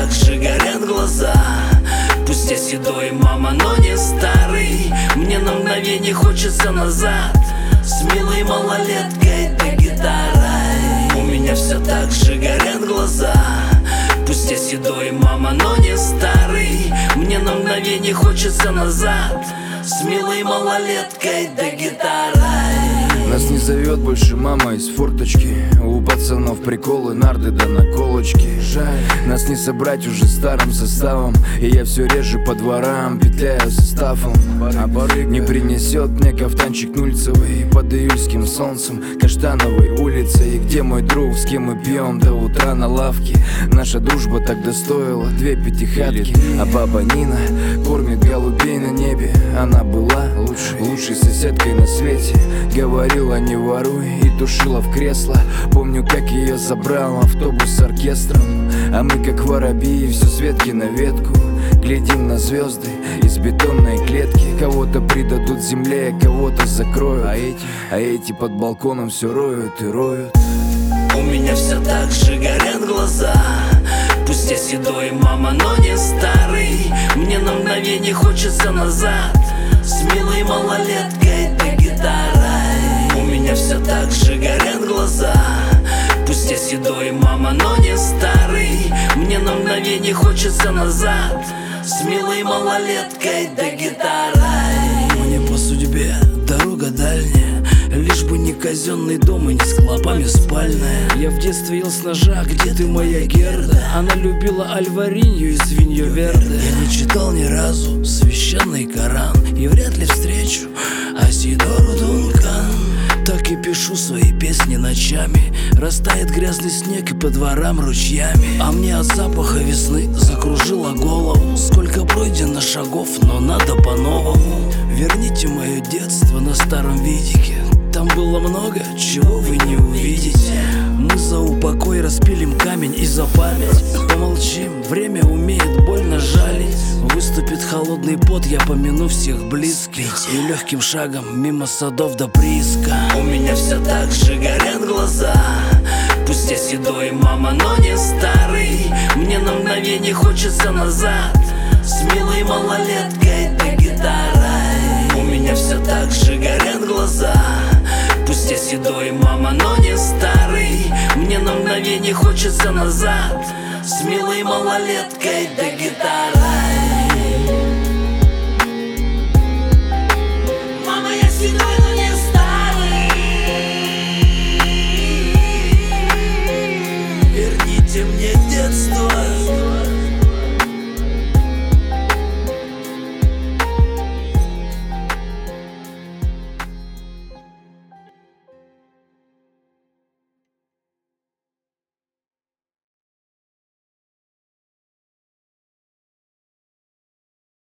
так же горят глаза. Пусть я седой, мама, но не старый. Мне на мгновение хочется назад, с милой малолеткой да гитарой. У меня все так же горят глаза. Пусть я седой, мама, но не старый. Мне на мгновение хочется назад, с милой малолеткой да гитарой. Нас не зовет больше мама из форточки. У пацанов приколы, нарды да наколочки. Жаль, нас не собрать уже старым составом. И я все реже по дворам петляю составом. А барыга не принесет мне кафтанчик нульцевый под июльским солнцем Каштановой улицей. Где мой друг, с кем мы пьем до утра на лавке? Наша дружба тогда стоила 2 пятихатки. А баба Нина кормит голубей на небе. Она была лучшей соседкой на свете. Говорила, не воруй, и тушила в кресло. Помню, как ее забрал автобус с оркестром. А мы как воробьи, все с ветки на ветку. Глядим на звезды из бетонной клетки. Кого-то придадут земле, кого-то закроют. А эти под балконом все роют и роют. У меня все так же горят глаза. Пусть я седой, мама, но не старый. Мне на мгновение хочется назад, с милой малолеткой да гитарой. У меня все так же горят глаза. Пусть я седой, мама, но не старый. Мне на мгновение хочется назад, с милой малолеткой да гитарой. Мне по судьбе дорога дальняя, лишь бы не казенный дом и не с клопами спальная. Я в детстве ел с ножа, где ты, моя Герда? Она любила альваринью и свинью верде. Я не читал ни разу священный Коран и вряд ли встречу Асидору Дункан. Так и пишу свои песни ночами. Растает грязный снег и по дворам ручьями. А мне от запаха весны закружило голову. Сколько пройдено шагов, но надо по-новому. Верните мое детство на старом видике. Там было много, чего вы не увидите. Мы за упокой распилим камень и за память. Помолчим, время умеет больно жалить. Выступит холодный пот, я помяну всех близких. И легким шагом мимо садов до прииска. У меня все так же горят глаза. Пусть я седой, мама, но не старый. Мне на мгновение хочется назад, с милой малолеткой да гитарой. У меня все так же горят глаза. Пусть я седой, мама, но не старый. Мне на мгновение хочется назад, с милой малолеткой да гитарой.